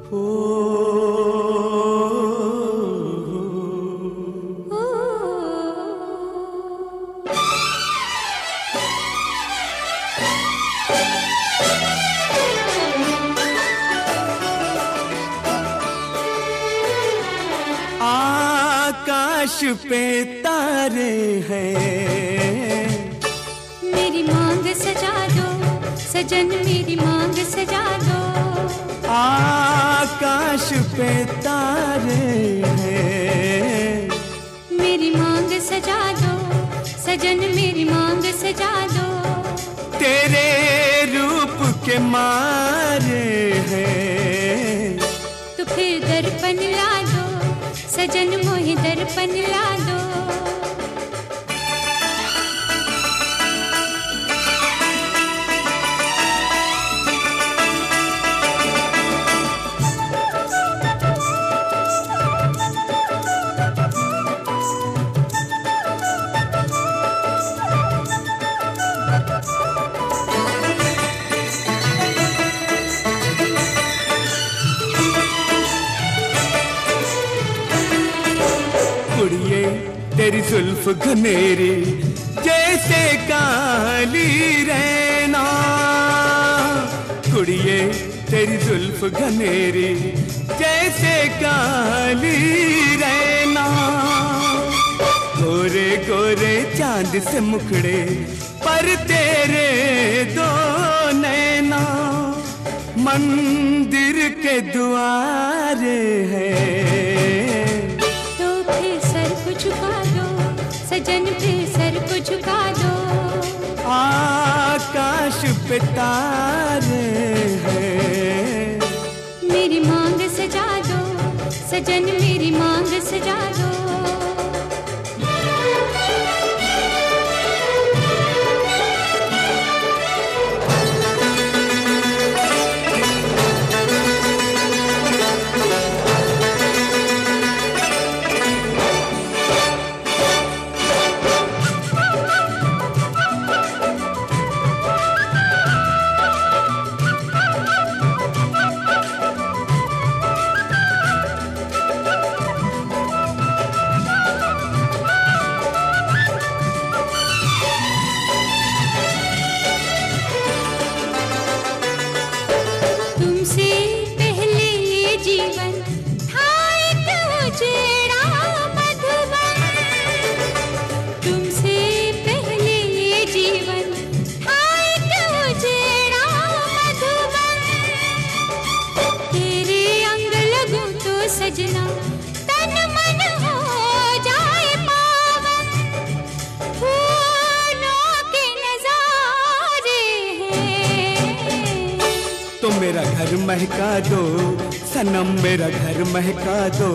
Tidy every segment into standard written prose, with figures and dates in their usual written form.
आकाश पे तारे हैं, मेरी मांग सजा दो सजन, मेरी मांग सजा दो। आकाश पे तारे हैं, मेरी मांग सजा दो सजन, मेरी मांग सजा दो। तेरे रूप के मारे हैं, तो फिर दर्पण ला दो सजन, मोहि दर्पण ला दो। कुड़िए तेरी जुल्फ घनेरी जैसे काली रैना, कुड़िए तेरी जुल्फ घनेरी जैसे काली रैना। गोरे गोरे चांद से मुखड़े पर तेरे दो नैना, मंदिर के द्वारे हैं। झुका दो सजन, फिर सर को झुका दो। आकाश पे तारे हैं, मेरी मांग सजा दो सजन, मेरी मांग सजा दो। सजना तन मन हो जाए पावन, फूलों के नजारे हैं। तो मेरा घर महका दो सनम, मेरा घर महका दो।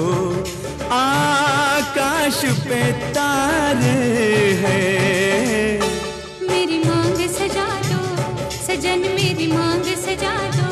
आकाश पे तारे हैं, मेरी मांग सजा दो सजन, मेरी मांग सजा दो।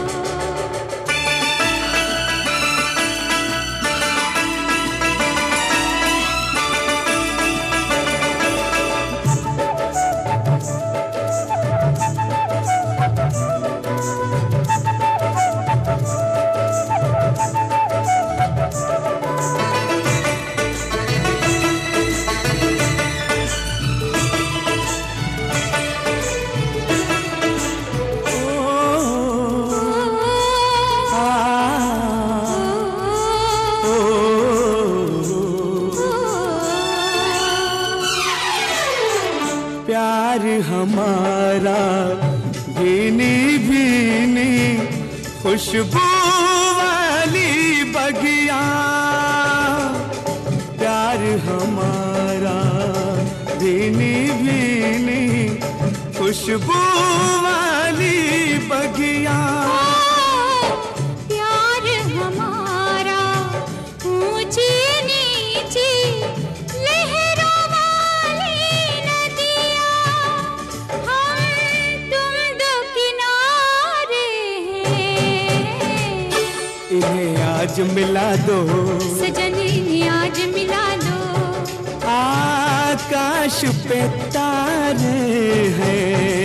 प्यार हमारा भीनी भीनी खुशबू वाली बगिया, प्यार हमारा भीनी भीनी खुशबू वाली बगिया। प्यार हमारा ऊंची नीची लहरों वाली नदिया, हम तुम दो किनारे हैं। इन्हें आज मिला दो सजन, इन्हें आज मिला दो। आकाश पे तारे हैं।